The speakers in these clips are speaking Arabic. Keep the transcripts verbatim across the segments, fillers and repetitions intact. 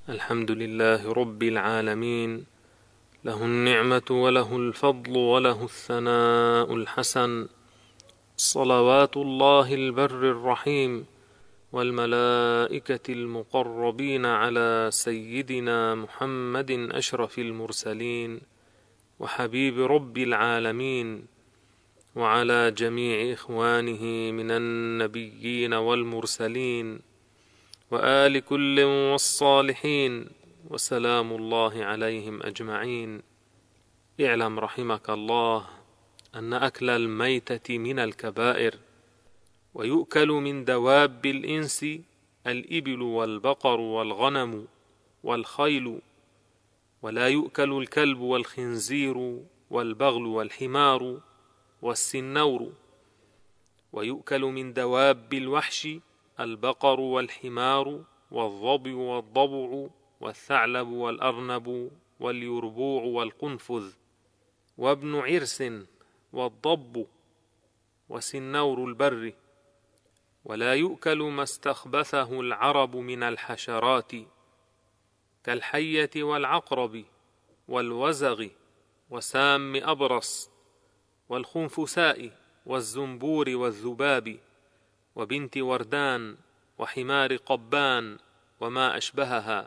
الحمد لله رب العالمين، له النعمة وله الفضل وله الثناء الحسن، صلوات الله البر الرحيم والملائكة المقربين على سيدنا محمد أشرف المرسلين وحبيب رب العالمين، وعلى جميع إخوانه من النبيين والمرسلين وآل كل والصالحين، وسلام الله عليهم أجمعين. اعلم رحمك الله أن أكل الميتة من الكبائر، ويؤكل من دواب الإنس الإبل والبقر والغنم والخيل، ولا يؤكل الكلب والخنزير والبغل والحمار والسنور. ويؤكل من دواب الوحش البقر والحمار والظبي والضبع والثعلب والأرنب واليربوع والقنفذ وابن عرس والضب وسنور البر. ولا يؤكل ما استخبثه العرب من الحشرات كالحية والعقرب والوزغ وسام أبرص والخنفساء والزنبور والذباب وبنت وردان وحمار قبان وما أشبهها.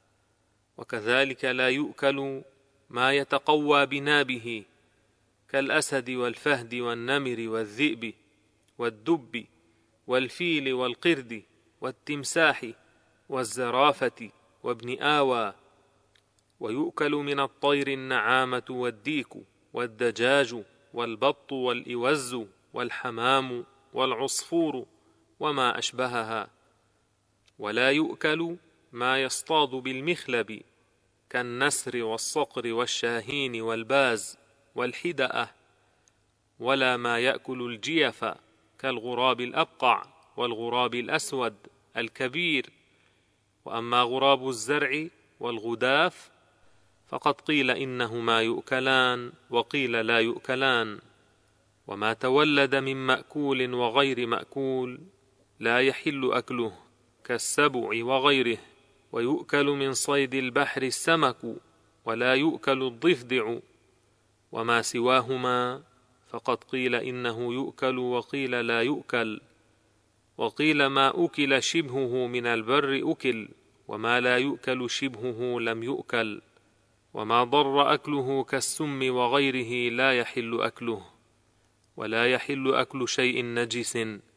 وكذلك لا يؤكل ما يتقوى بنابه كالأسد والفهد والنمر والذئب والدب والفيل والقرد والتمساح والزرافة وابن آوى. ويؤكل من الطير النعامة والديك والدجاج والبط والإوز والحمام والعصفور وما أشبهها. ولا يؤكل ما يصطاد بالمخلب كالنسر والصقر والشاهين والباز والحدأة، ولا ما يأكل الجيف كالغراب الأبقع والغراب الأسود الكبير. وأما غراب الزرع والغداف فقد قيل إنهما يؤكلان وقيل لا يؤكلان. وما تولد من مأكول وغير مأكول لا يحل أكله كالسبع وغيره. ويؤكل من صيد البحر السمك ولا يؤكل الضفدع. وما سواهما فقد قيل إنه يؤكل وقيل لا يؤكل. وقيل ما أكل شبهه من البر أكل، وما لا يؤكل شبهه لم يؤكل. وما ضر أكله كالسم وغيره لا يحل أكله. ولا يحل أكل شيء نجس،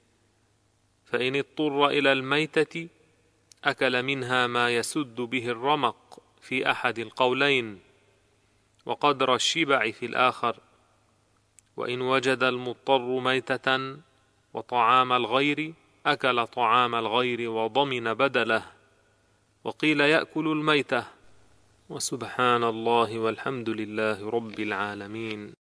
فإن اضطر إلى الميتة أكل منها ما يسد به الرمق في أحد القولين، وقدر الشبع في الآخر. وإن وجد المضطر ميتة وطعام الغير أكل طعام الغير وضمن بدله. وقيل يأكل الميتة. وسبحان الله والحمد لله رب العالمين.